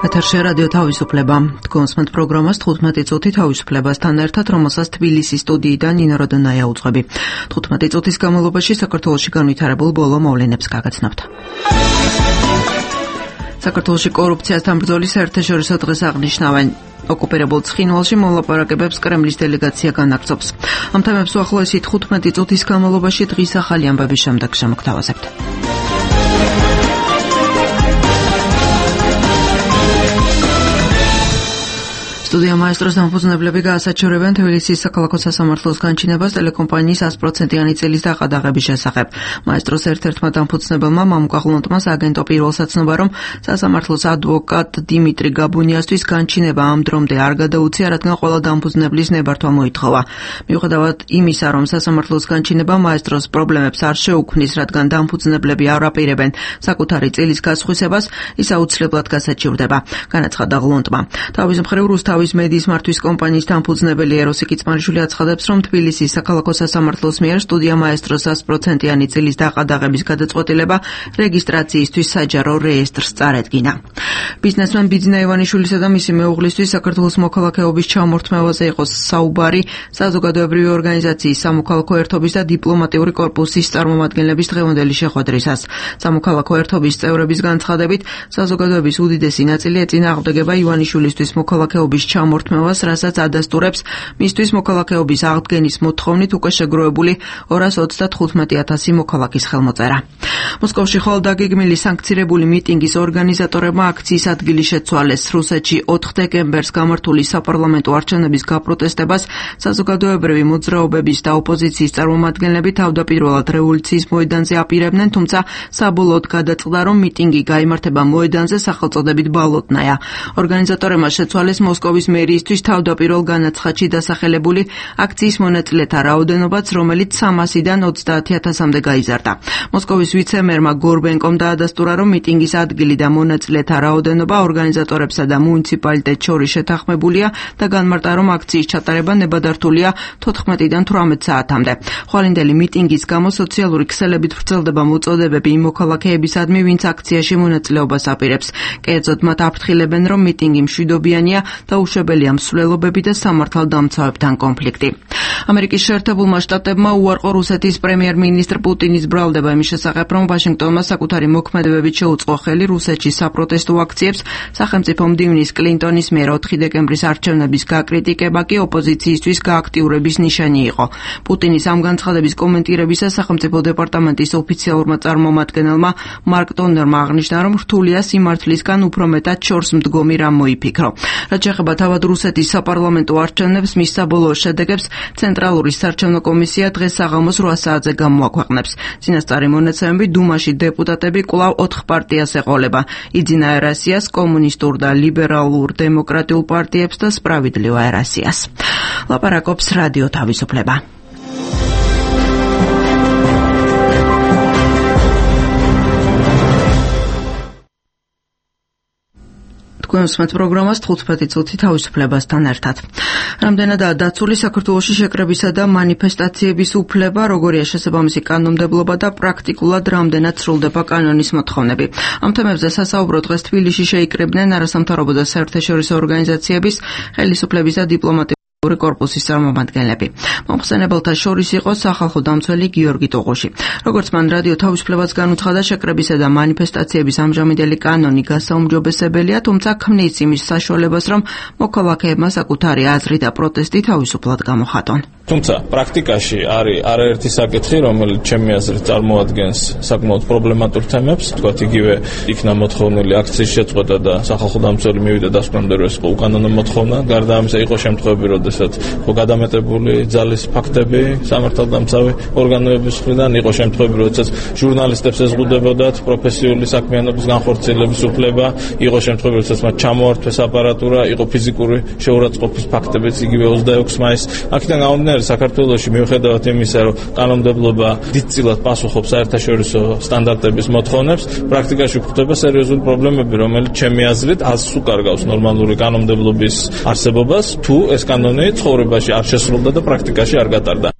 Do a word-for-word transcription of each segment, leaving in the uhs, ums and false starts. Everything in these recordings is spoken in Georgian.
ეთერში რადიო თავისუფლება. Თქვენსმენთ პროგრამას თხუთმეტი წუთი თავისუფლებასთან ერთად, რომელსაც თბილისის სტუდიიდან ნინო როდონაია უძღვები. თხუთმეტი წუთის განმავლობაში საქართველოში განვითარებულ ბოლო მოვლენებს გაგაცნობთ. საქართველოში კორუფციასთან ბრძოლის საერთაშორისო დღეს აღნიშნავენ. ოკუპირებულ ცხინვალში მოლაპარაკებებს კრემლის დელეგაცია განაგრძობს. ამ თემებს უახლოესი თხუთმეტი წუთის განმავლობაში დღის ახალი ამბების შემდეგ შემოგთავაზებთ. სტუდია მაესტროს დამფუძნებლები გაასაჩივრებენ თბილისის საქალაქო სასამართლოს განჩინებას ტელეკომპანიის sto პროცენტიანი წილის დაყადაღების შესახებ. მაესტროს ერთ-ერთმა დამფუძნებელმა მამუკა ღლონტმას აგენტო პირველსაცნობა, რომ სასამართლოს ადვოკატ დიმიტრი გაბუნიასთვის განჩინება ამ დრომდე არ გადაუცია, რადგან ყველა დამფუძნებლის ნებართვა მოითხოვა. მიუხედავად იმისა, რომ სასამართლოს განჩინება მაესტროს პრობლემებს არ შეუქმნის, რადგან დამფუძნებლები არ აპირებენ საკუთარი წილის გასხვისებას, ის აუცილებლად გასაჩივრდება, განაცხადა ღლონტმა. თავის მხრივ რუსთავის მედიის მართვის კომპანიის დამფუძნებელი ეროსი კიცმარიშვილი აცხადებს, რომ თბილისის საქალაქო სასამართლოს მიერ სტუდია მაესტროს sto პროცენტიანი წილის დაყადაღების გადაწყვეტილება რეგისტრაციისთვის საჯარო რეესტრს წარედგინა. ბიზნესმენ ბიძინა ივანიშვილისა და მისი მეუღლისთვის საქართველოს მოქალაქეობის ჩამორთმევაზე იყო საუბარი საზოგადოებრივი ორგანიზაციის სამოქალაქო ერთობის და დიპლომატიური კორპუსის წარმომადგენლების დღევანდელი შეხვედრისას. სამოქალაქო ერთობის წევრების განცხადებით, საზოგადოების უდიდესი ნაწილი ეწინააღმდეგება ივანიშვილისთვის მოქალაქეობის ჩამორთმევას, რასაც ადასტურებს მისთვის მოქალაქეობის აღდგენის მოთხოვნით უკვე შეგროვებული ორას ოცდათხუთმეტი ათასი მოქალაქის ხელმოწერა. მოსკოვში ხვალ დაგეგმილი სანქცირებული მიტინგის ორგანიზატორებმა აქციის ადგილი შეცვალეს. რუსეთში ოთხ დეკემბერს გამართული საპარლამენტო არჩევნების გაპროტესტებას საზოგადოებრივი მოძრაობების და ოპოზიციის წარმომადგენლები თავდაპირველად რევოლუციის მოედანზე აპირებდნენ, თუმცა საბოლოოდ გადაწყდა, რომ მიტინგი გაიმართება მოედანზე სახელწოდებით ბალოტნაია. ორგანიზატორებმა შეცვალეს მოსკოვის მერიისთვის თავდაპირველ განაცხადში დასახელებული აქციის მონაწილეთა რაოდენობაც, რომელიც სამასიდან ოცდაათი ათასამდე გაიზარდა. მოსკოვის ვიცე-მერმა გორბენკომ დაადასტურა, რომ მიტინგის ადგილი და მონაწილეთა რაოდენობა ორგანიზატორებსა და მუნიციპალიტეტს შორის შეთანხმებულია და განმარტა, რომ აქციის ჩატარება ნებადართულია თოთხმეტიდან თვრამეტ საათამდე. ხვალინდელი მიტინგის გამო სოციალური ქსელებით ვრცელდება მოწოდებები იმ მოქალაქეებისადმი, ვინც აქციაში მონაწილეობას აპირებს. კერძოდ მათ აფრთხილებენ, რომ მიტინგი მშვიდობიანია და უშვებელია მსვლელობები და სამართალდამცავებთან კონფლიქტი. ამერიკის შეერთებულმა შტატებმა უარყო რუსეთის პრემიერ-მინისტრ პუტინის ბრალდება იმის შესახებ, რომ ვაშინგტონმა საკუთარი მოქმედებებით შეუწყო ხელი რუსეთში საპროტესტო აქციებს. სახელმწიფო მდივნის კლინტონის მიერ ოთხი დეკემბრის არჩევნების გაკრიტიკება კი ოპოზიციისთვის გააქტიურების ნიშანი იყო. პუტინის ამ განცხადების კომენტირებისას სახელმწიფო დეპარტამენტის ოფიციალურმა წარმომადგენელმა მარკ ტონერმა აღნიშნა, რომ რთულია სიმართლისგან უფრო მეტად შორს მდგომი რამ მოიფიქრო. რაც შეეხება თავად რუსეთის საპარლამენტო არჩევნებს, მის საბოლოო შედეგებს ცენტრალური საარჩევნო კომისია დღეს საღამოს რვა საათზე გამოაქვეყნებს. წინასწარი მონაცემები დუმაში დეპუტატები კვლავ ოთხ პარტიას ეყოლება. იძინა ერასიას, კომუნისტურ და ლიბერალურ დემოკრატიულ პარტიებს და სპრავიდლივა ერასიას. ლაპარაკობს რადიო თავისუფლება. თქვენსმენთ პროგრამას თხუთმეტი წუთი თავისუფლებასთან ერთად. რამდენადაა დაცული საქართველოში შეკრებისა და მანიფესტაციების უფლება, როგორია შესაბამისი კანონმდებლობა და პრაქტიკულად რამდენად სრულდება კანონის მოთხოვნები. ამ თემებზე სასაუბრო დღეს თბილისში შეიკრიბნენ არასამთავრობო და საერთაშორისო ორგანიზაციების, ხელისუფლების და დიპლომატიური კორპუსის წარმომადგენლები. მომხსენებელთა შორის იყო სახალხო დამცველი გიორგი ტოღოში. როგორც მან რადიო თავისუფლებას განუცხადა, შეკრებისა და მანიფესტაციების ამჟამინდელი კანონი გასაუმჯობესებელია, თუმცა ქმნის იმის საშუალებას, რომ მოქალაქეებმა საკუთარი აზრი და პროტესტი თავისუფლად გამოხატონ. თუმცა პრაქტიკაში არის არაერთი საკითხი, რომელიც ჩემი აზრით წარმოადგენს საკმაოდ პრობლემატურ თემებს. თქვათ, იგივე იქნა მოთხოვნილი აქციის შეწყვეტა და სახალხო დამცველი მივიდა დასკვნამდე, რომ ეს იყო უკანონო მოთხოვნა. გარდა ამისა, იყო შემთხვევები, როდესაც იყო გადამეტებული ძალის ფაქტები სამართალდამცავი ორგანოების მხრიდან, იყო შემთხვევები, როდესაც ჟურნალისტებს ეზღუდებოდათ პროფესიული საქმიანობის განხორციელების უფლება, იყო შემთხვევები, როდესაც მათ ჩამოართვეს აპარატურა, იყო ფიზიკური შეურაცხყოფის ფაქტებიც, იგივე ოცდაექვსი მაისს. აქედან გამომდინარე, საქართველოში მიუხედავად იმისა, რომ კანონმდებლობა დიდწილად პასუხობს საერთაშორისო სტანდარტების მოთხოვნებს, პრაქტიკაში გვხვდება სერიოზული პრობლემები, რომელიც ჩემი აზრით აზრს უკარგავს ნორმალური კანონმდებლობის არსებობას, თუ ეს კანონი ცხოვრებაში არ შესრულდა და პრაქტიკაში არ გატარდა.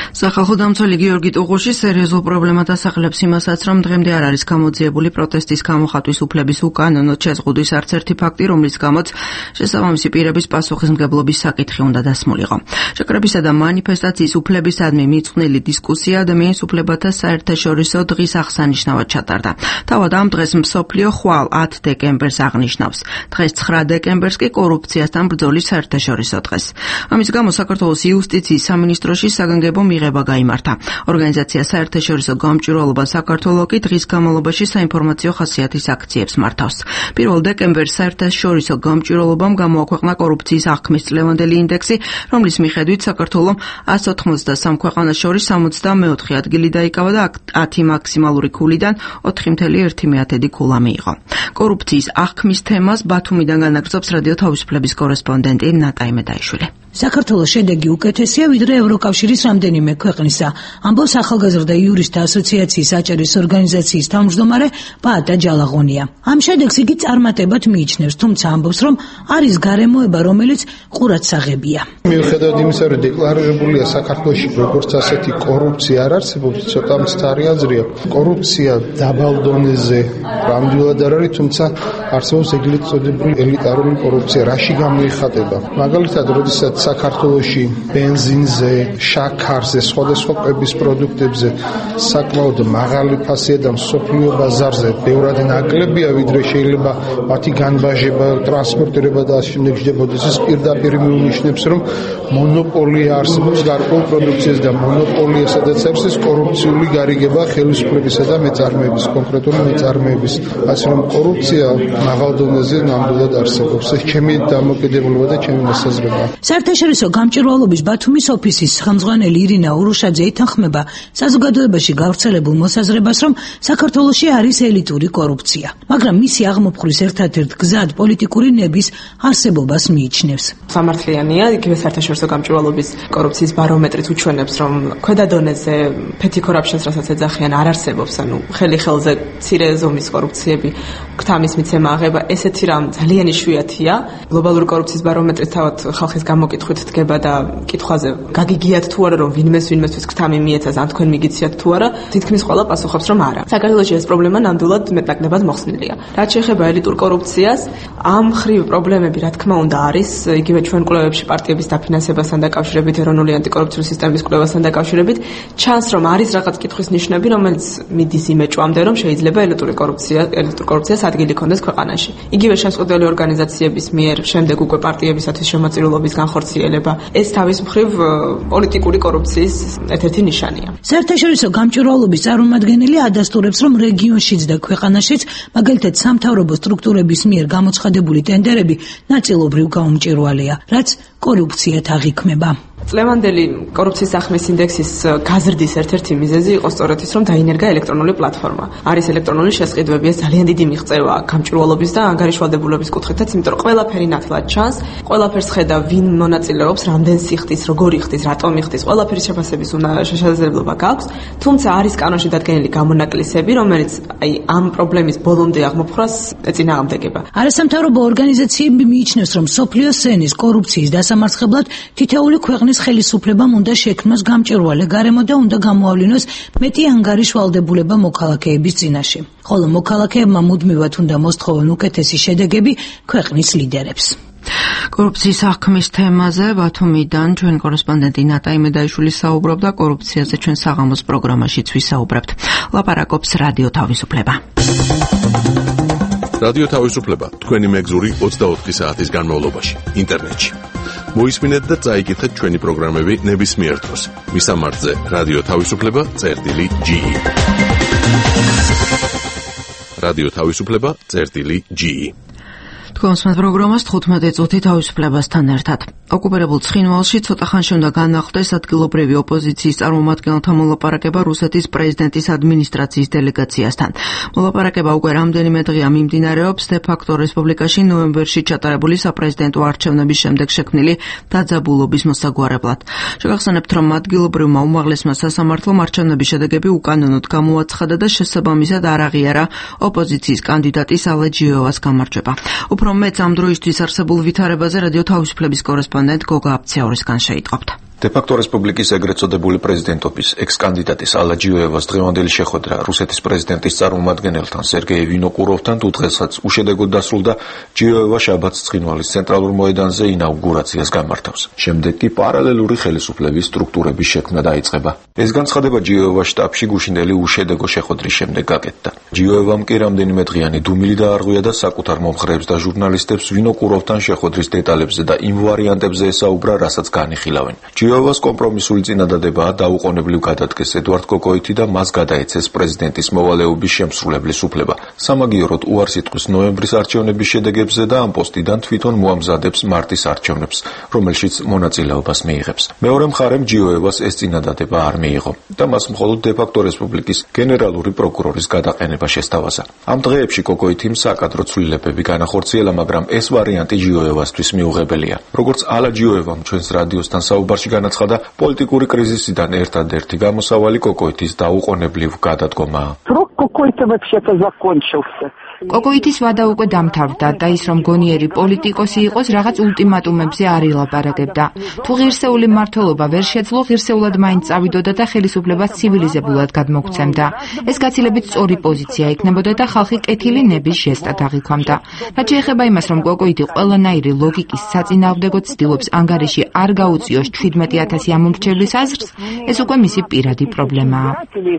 სახალხო დამცველი გიორგი ტუღუში სერიოზულ პრობლემად ასახელებს იმასაც, რომ დღემდე არ არის გამოძიებული პროტესტის გამოხატვის უფლების უკანონოდ შეზღუდვის არც ერთი ფაქტი, რომლის გამოც შესაბამისი პირების პასუხისმგებლობის საკითხი უნდა დასმულიყო. შეკრებისა და მანიფესტაციის უფლებისადმი მიწყვნილი დისკუსია ადამიანის უფლებათა საერთაშორისო დღის აღსანიშნავად ჩატარდა. თავად ამ დღეს მსოფლიო ხვალ ათ დეკემბერს აღნიშნავს. დღეს ცხრა დეკემბერს კი კორუფციასთან ბრძოლის საერთაშორისო დღეს. ამის გამო საქართველოს იუსტიციის სამინისტროში საგანგებო მიღება გაიმართა. ორგანიზაცია საერთაშორისო გამჭვირვალობა საქართველო კი დღის განმავლობაში საინფორმაციო ხასიათის აქციებს მართავს. პირველ დეკემბერს საერთაშორისო გამჭვირვალობამ გამოაქვეყნა კორუფციის აღქმის წლევანდელი ინდექსი, რომლის მიხედვით საქართველომ ას ოთხმოცდასამ ქვეყანას შორის სამოცდამეოთხე ადგილი დაიკავა და ათი მაქსიმალური ქულიდან ოთხი წელი ერთი მეათედი ქულა მიიღო. კორუფციის აღქმის თემას ბათუმიდან განაგრძობს რადიო თავისუფლების კორესპონდენტი ნატაი მედაიშვილი. საქართველოს შედეგი უკეთესია ვიდრე ევროკავშირის რამდენიმე ქვეყნისა, ამბობს ახალგაზრდა იურისტთა ასოციაციის აჭარის ორგანიზაციის თავმჯდომარე პაატა ჯალაღონია. ამ შედეგს იგი წარმატებად მიიჩნევს, თუმცა ამბობს, რომ არის გარემოება, რომელიც ყურადსაღებია. მიუხედავად იმისა, რომ დეკლარირებულია საქართველოში როგორც ასეთი კორუფცია არ არსებობს, ცოტა მცდარი აზრია. კორუფცია დაბალ დონეზე რამდენად არ არის, თუმცა არსებობს ეგრეთ წოდებული ელიტარული კორუფცია, რაში გამოიხატება. მაგალითად, როდესაც საქართველოში ბენზინზე, შაქარზე, სხვადასხვა კვების პროდუქტებზე საკმაოდ მაღალი ფასია და მსოფლიო ბაზარზე ბევრად ნაკლებია, ვიდრე შეიძლება მათი განბაჟება, ტრანსპორტირება და ასე შემდეგ შედებოდეს. ეს პირდაპირ მიუნიშნებს, რომ მონოპოლია არსებობს გარკვეულ პროდუქციაზე და მონოპოლია სადაც არის კორუფციული გარიგება ხელისუფლებისა და მეწარმეების, კონკრეტული მეწარმეების. ასე რომ კორუფცია მაღალ დონეზე ნამდვილად არსებობს. ეს ჩემი დამოკიდებულება და ჩემი მოსაზრება. საერთაშორისო გამჭვირვალობის ბათუმის ოფისის ხელმძღვანელი ირინა ურუშაძე ითანხმება საზოგადოებაში გავრცელებულ მოსაზრებას, რომ საქართველოში არის ელიტური კორუფცია, მაგრამ მისი აღმოფხვის ერთადერთ გზად პოლიტიკური ნების არსებობას მიიჩნევს. სამართლიანია, იგივე საერთაშორისო გამჭვირვალობის კორუფციის ბარომეტრით უჩვენებს, რომ ქვედა დონეზე petty corruption-ს რასაც ეძახიან, არ არსებობს, ანუ ხელი-ხელზე მცირე ზომის კორუფციები, გთამის მიცემა აღება, ესეთი რამ ძალიან იშვიათია. გლობალური კორუფციის ბარომეტრით თავად ხალხის გამოკითხვით დგება და კითხვაზე გაგიგიათ თუ არა, რომ ვინმეს ვინმესთვის გთამი მიეცას, ან თქვენ მიგიციათ თუ არა, თითქმის ყველა პასუხობს, რომ არა. საქართველოში ეს პრობლემა ნამდვილად მეტნაკლებად მოხსნილია. რაც შეეხება ელიტურ კორუფციას, ამ ხრივ პრობლემები რა თქმა უნდა არის, იგივე ჩვენ კვლევებში პარტიების დაფინანსებასთან დაკავშირებით, ეროვნული ანტიკორუფციული სისტემის კვლევასთან დაკავშირებით, ჩანს, რომ არის რაღაც კითხვის ნიშნები, რომელიც მიდის იმეჭვამდე, რომ შეიძლება ელიტური კორუფცია, ელიტურ კორუფციას ადგილი ჰქონდეს ქვეყანაში. იგივე შემსწავლელი ორგანიზაციების მიერ შემდეგ უკვე პარტიებისათვის შემოწირულობის განხორციელება, ეს თავის მხრივ პოლიტიკური კორუფციის ერთ-ერთი ნიშანია. საერთაშორისო გამჭვირვალობის წარმომადგენელი ადასტურებს, რომ რეგიონშიც და ქვეყანაშიც, მაგალითად სამთავრობო სტრუქტურების მიერ გამოცხადებული ტენდერები ნაწილობრივ გაუმჭვირვალეა, რაც კორუფციათ აღიქმება. წლევანდელი კორუფციის აღქმის ინდექსის გაზრდის ერთ-ერთი მიზეზი იყო სწორედ ის, რომ დაინერგა ელექტრონული პლატფორმა. არის ელექტრონული შესყიდვები, ეს ძალიან დიდი მიღწევა გამჭვირვალობის და ანგარიშვალდებულების კუთხითაც, იმიტომ რომ ყველაფერი ნათლად ჩანს, ყველაფერს ხედა ვინ მონაწილეობს, რამდენ სიხდის, როგორი ხდის, რატომ იხდის, ყველაფერი შეფასების შესაძლებლობა გაქვს, თუმცა არის კანონში დადგენილი გამონაკლისები, რომელიც აი ამ პრობლემის ბოლომდე აღმოფხვრას ეწინააღმდეგება. არასამთავრობო ორგანიზაციები მიიჩნევს, რომ სოფლიო სენის კორუფციის დასამარცხებლად თითოეული ქვეყნის ხელისუფლებამ უნდა შექმნას გამჭვირვალე გარემო და უნდა გამოავლინოს მეტი ანგარიშვალდებულება მოქალაქეების წინაშე. ხოლო მოქალაქეებმა მუდმივად უნდა მოსთხოვონ უკეთესი შედეგები ქვეყნის ლიდერებს. კორუფციის აღქმის თემაზე ბათუმიდან ჩვენ კორესპონდენტი ნატაი მედაიშვილი საუბრობდა, კორუფციაზე ჩვენ საღამოს პროგრამაშიც ვისაუბრებთ. ლაპარაკობს რადიო თავისუფლება. რადიო თავისუფლება თქვენი მეგზური ოცდაოთხი საათის განმავლობაში ინტერნეტში. მოისმინეთ და წაიკითხეთ ჩვენი პროგრამები ნებისმიერ დროს. მისამართზე რადიო თავისუფლება წერტილი ჯი. რადიო თავისუფლება წერტილი ჯი. თქვენს პროგრამას თხუთმეტი წუთი თავისუფლებასთან ერთად. ოკუპირებულ ცხინვალში ცოტა ხანში უნდა განახლდეს ადგილობრივი ოპოზიციის წარმომადგენელთა მოლაპარაკება რუსეთის პრეზიდენტის ადმინისტრაციის დელეგაციასთან. მოლაპარაკება უკვე რამდენიმე დღეა მიმდინარეობს დე-ფაქტო რესპუბლიკაში ნოემბერში ჩატარებული საპრეზიდენტო არჩევნების შემდეგ შექმნილი დაძაბულობის მოსაგვარებლად. შეგახსენებთ, რომ ადგილობრივმა უმაღლესმა სასამართლომ არჩევნების შედეგები უკანონოდ გამოაცხადა და შესაბამისად არ აღიარა ოპოზიციის კანდიდატის ალეჯიოვას გამარჯვება. უფრო მეც ამ დროისთვის არსებულ ვითარებაზე რადიო თავისუფლების კორესპონდენტ გოგა აფცეორისგან შეიტყობთ. დე-ფაქტო რესპუბლიკის ეგრეთ წოდებული პრეზიდენტობის ექს-კანდიდატის ალა ჯიოევას დღევანდელი შეხვედრა რუსეთის პრეზიდენტის წარმომადგენელთან სერგეი ვინოკუროვთან თუ დღესაც უშედეგოდ დასრულდა, ჯიოევა შაბათს ცხინვალის ცენტრალურ მოედანზე ინაუგურაციას გამართავს. შემდეგ კი პარალელური ხელისუფლების სტრუქტურების შექმნა დაიწყება. ეს განცხადება ჯიოევას შტაბში გუშინდელი უშედეგო შეხვედრის შემდეგ გაკეთდა. ჯიოევამ კი რამდენიმე დღიანი დუმილი დაარღვია და საკუთარ მომხრეებს და ჟურნალისტებს ვინოკუროვთან შეხვედრის დეტალებზე და იმ ვარიანტებზე ესაუბრა, რასაც განიხილავენ. ჯიოევას კომპრომისული წინადადებაა დაუყოვნებლივ გადადგეს ედვარდ კოკოითი და მას გადაეცეს პრეზიდენტის მოვალეობის შემსრულებლის უფლება. სამაგიეროდ უარს იტყვის ნოემბრის არჩევნების შედეგებზე და ამ პოსტიდან თვითონ მოამზადებს მარტის არჩევნებს, რომელშიც მონაწილეობას მიიღებს. მეორე მხარემ ჯიოევას ეს წინადადება არ მიიღო და მას მხოლოდ დე-ფაქტო რესპუბლიკის გენერალური პროკურორის გადაყენება შესთავაზა. ამ დღეებში კოკოითიმ საკადრო ცვლილებები განახორციელა, მაგრამ ეს ვარიანტი ჯიოევასთვის მიუღებელია. როგორც ალა ჯიოევამ ჩვენს რადიოსთან საუბარში განაცხადა, პოლიტიკური კრიზისიდან ერთადერთი გამოსავალი კოკოითის დაუყოვნებლივ გადადგომაა. კოკოითის ვადა უკვე დამთავრდა და ის რომ გონიერი პოლიტიკოსი იყოს, რაღაც ულტიმატუმებზე არ ილაპარაკებდა. თუ ღირსეული მმართველობა ვერ შეძლო, ღირსეულად მაინც წავიდოდა და ხელისუფლებას ცივილიზებულად გადმოგცემდა. ეს გაცილებით სწორი პოზიცია იქნებოდა და ხალხი კეთილი ნების ჟესტად აღიქვამდა. რაც შეეხება იმას, რომ კოკოითი ყველანაირი ლოგიკის საწინააღმდეგო ცდილობს ანგარიში არ გაუწიოს შვიდმეტი ათასი ამომრჩევლის აზრს, ეს უკვე მისი პირადი პრობლემაა.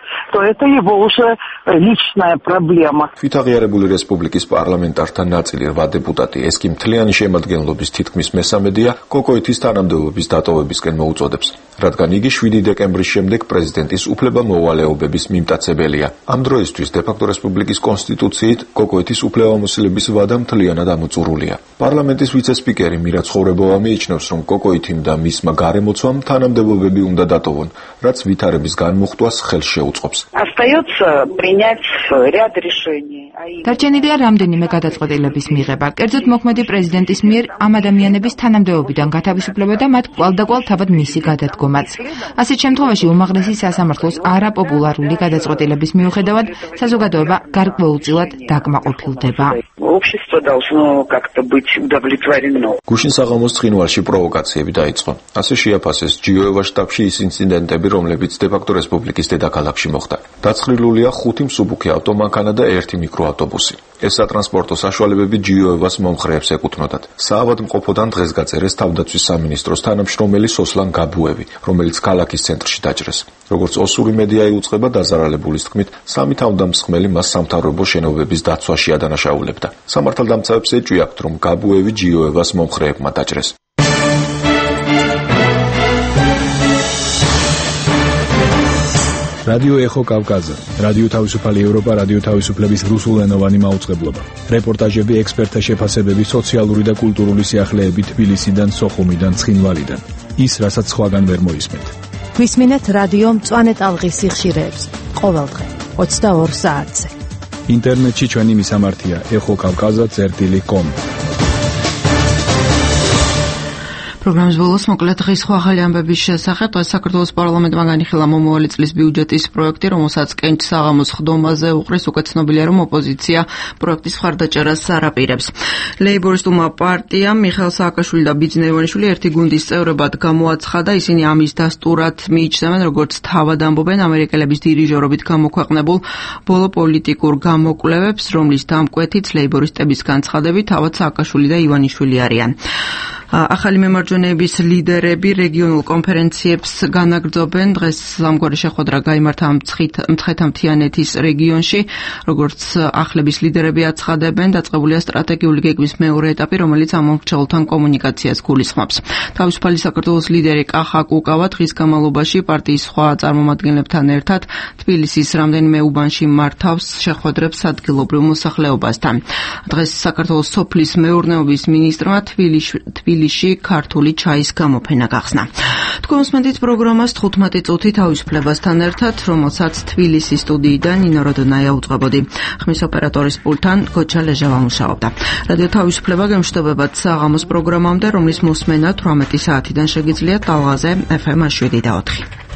თვითაღიარებული რესპუბლიკის პარლამენტართა ნაწილი რვა დეპუტატი, ეს კი მთლიანი შემადგენლობის თითქმის მესამედია, კოკოითის თანამდებობის დატოვებისკენ მოუწოდებს, რადგან იგი შვიდი დეკემბრის შემდეგ პრეზიდენტის უფლება-მოვალეობების მიმტაცებელია. ამ დროისთვის დე-ფაქტო რესპუბლიკის კონსტიტუციით კოკოითის უფლებამოსილების ვადა მთლიანად ამოწურულია. პარლამენტის ვიცე-სპიკერი მირა ცხოვრებოვა მიიჩნევს, რომ კოკოითიმ და მისმა გარემოცვამ თანამდებობები უნდა დატოვონ, რაც ვითარების განმუხტვას ხელს შეუწყობს. დარჩენილია რამდენიმე გადაწყვეტილების მიღება. კერძოდ მოქმედი პრეზიდენტის მიერ ამ ადამიანების თანამდებობიდან გათავისუფლება და მათ კვალდაკვალ თავად მისი გადადგომაც. ასეთ შემთხვევაში უმაღლესი სასამართლოს არაპოპულარული გადაწყვეტილების მიუხედავად საზოგადოება გარკვეულწილად დაკმაყოფილდება. გუშინ საღამოს ცხინვალში პროვოკაციები დაიწყო. ასე შეაფასეს ჯიოევას შტაბში ის ინციდენტები, რომლებიც დე-ფაქტო რესპუბლიკის დედაქალაქში მოხდა. დაწყრილულია ხუთი მსუბუქი ავტომანქანა და ერთი მიკროავტობუსი. ეს სატრანსპორტო საშუალებები ჯიოევას მომხრეებს ეკუთვნოდათ. საავადმყოფოდან დღეს გაწერეს თავდაცვის სამინისტროს თანამშრომელი სოსლან გაბუევი, რომელიც ქალაქის ცენტრში დაჭრეს. როგორც ოსური მედია იუწყება, დაზარალებულის თქმით, სამი თავდამსხმელი მას სამთავრობო შენობების დაცვაში ადანაშაულებდა. სამართალდამცავებს ეჭვიათ, რომ გაბუევი ჯიოევას მომხრეებმა დაჭრეს. რადიო ეხო კავკაზე, რადიო თავისუფალი ევროპა, რადიო თავისუფლების რუსულენოვანი მაუწყებლობა. რეპორტაჟები, ექსპერტთა შეფასებები, სოციალური და კულტურული სიახლეები თბილისიდან, სოხუმიდან, ცხინვალიდან. ის, რასაც სხვაგან ვერ მოისმენთ. გვისმინეთ რადიო მწვანე ტალღის სიხშირეებს ყოველდღე ოცდაორ საათზე. ინტერნეტში ჩვენი მისამართია ეხო კავკაზა წერტილი კომ. პროგრამის ბოლოს მოკლედ დღის სხვა ახალი ამბების შესახებ. დღეს საქართველოს პარლამენტმა განიხილა მომავალი წლის ბიუჯეტის პროექტი, რომელსაც კენჭ საღამოს ხდომაზე უყრის. უკვე ცნობილია, რომ ოპოზიცია პროექტის მხარდაჭერას არაპირებს. ლეიბორისტულმა პარტიამ მიხეილ სააკაშვილი და ბიძინა ივანიშვილი ერთი გუნდის წევრებად გამოაცხადა. ისინი ამის დასტურად მიიჩნევენ, როგორც თავად ამბობენ, ამერიკელების დირიჟორობით გამოქვეყნებულ ბოლო პოლიტიკურ გამოკვლევებს, რომლის დამკვეთიც ლეიბორისტების განცხადებით თავად სააკაშვილი და ივანიშვილი არიან. ახალი მემარჯვენეების ლიდერები რეგიონულ კონფერენციებს განაგრძობენ. დღეს ამგვარი შეხვედრა გაიმართა მცხეთა-მთიანეთის რეგიონში. როგორც ახლების ლიდერები აცხადებენ, დაწყებულია სტრატეგიული გეგმის მეორე ეტაპი, რომელიც ამომრჩეველთან კომუნიკაციას გულისხმობს. თავისუფალი საქართველოს ლიდერი კახა კუკავა დღის განმავლობაში პარტიის სხვა წარმომადგენლებთან ერთად თბილისის რამდენიმე უბანში მართავს შეხვედრებს ადგილობრივ მოსახლეობასთან. დღეს საქართველოს სოფლის მეურნეობის მინისტრმა თბილისში თბილისში ქართული ჩაის გამოფენა გახსნა. თქვენ უსმენთ პროგრამას თხუთმეტი წუთი თავისუფლებასთან ერთად, რომელსაც თბილისის სტუდიიდან ნინო როდონაია უწყებოდი. ხმის ოპერატორის პულტთან გოჩა ლეჟავა მუშაობდა. რადიო თავისუფლება გემშვიდობებათ საღამოს პროგრამამდე, რომლის მოსმენა თვრამეტი საათიდან შეგიძლიათ ტალღაზე ეფ ემ შვიდი და ოთხი.